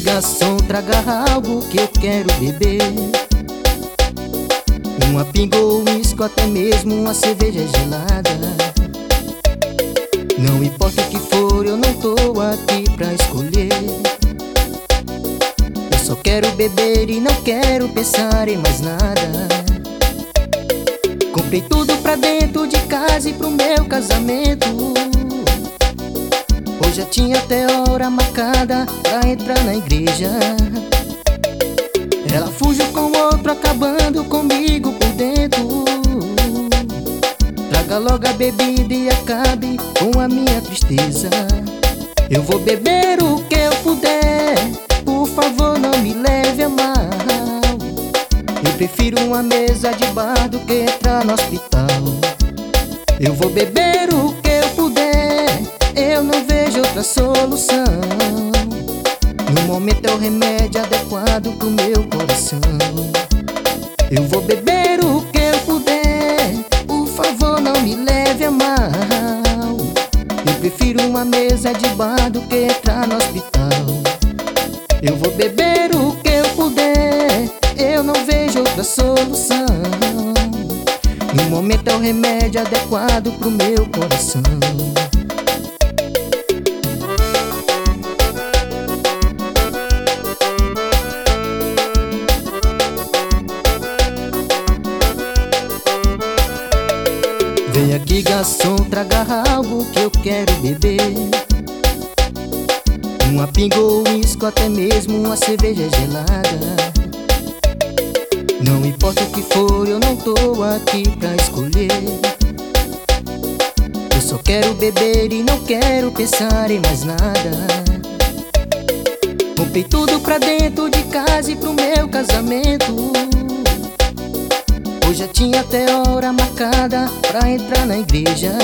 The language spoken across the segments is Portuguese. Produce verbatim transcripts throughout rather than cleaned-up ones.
garçom, traga algo que eu quero beber. Uma pinga ou uísque, até mesmo uma cerveja gelada. Não importa o que for, eu não tô aqui pra escolher. Eu só quero beber e não quero pensar em mais nada. Comprei tudo pra dentro de casa e pro meu casamento. Hoje já tinha até hora marcada pra entrar na igreja. Ela fugiu com outro, acabando comigo por dentro. Traga logo a bebida e acabe com a minha tristeza. Eu vou beber o que eu puder, por favor não me leve a mal. Eu prefiro uma mesa de bar do que entrar no hospital. Eu vou beber o que eu puder, eu não vejo outra solução. No momento é o remédio adequado pro meu coração. Eu vou beber o que eu puder, por favor não me leve a mal. Eu prefiro uma mesa de bar do que entrar no hospital. Eu vou beber o que eu puder, eu não vejo outra solução. No momento é o remédio adequado pro meu coração. Vem aqui garçom, traga algo que eu quero beber. Uma pinga ou uísque, até mesmo uma cerveja gelada. Não importa o que for, eu não tô aqui pra escolher. Eu só quero beber e não quero pensar em mais nada. Comprei tudo pra dentro de casa e pro meu casamento. Hoje já tinha até hora marcada pra entrar na igreja.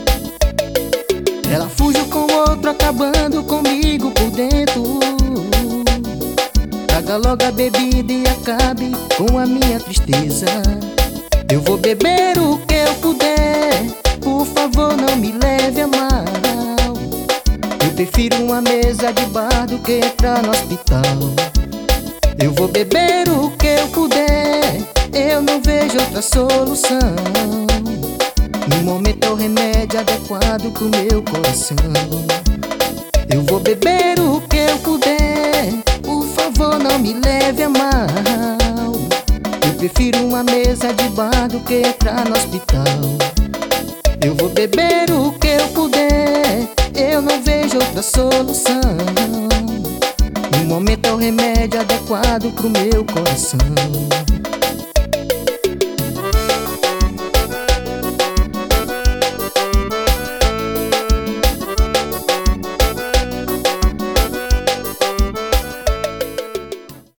Ela fugiu com outro, acabando comigo por dentro. Traga logo a bebida e acabe com a minha tristeza. Eu vou beber o que eu puder, por favor não me leve a mal. Eu prefiro uma mesa de bar do que entrar no hospital. Eu vou beber o que eu puder, eu não vejo outra solução. No momento é o remédio adequado pro meu coração. Eu vou beber o que eu puder, por favor não me leve a mal. Eu prefiro uma mesa de bar do que entrar no hospital. Eu vou beber o que eu puder, eu não vejo outra solução. No momento é o remédio adequado pro meu coração.